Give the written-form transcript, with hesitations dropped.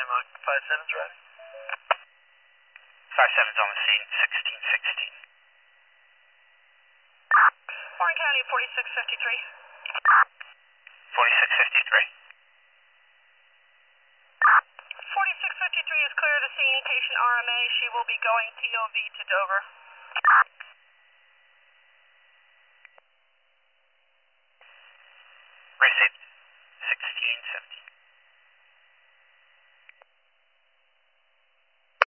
Five seven's ready. 57's on the scene, 1616. Warren County, 4653. 4653. 4653 is clear of the scene. Patient RMA. She will be going POV to Dover.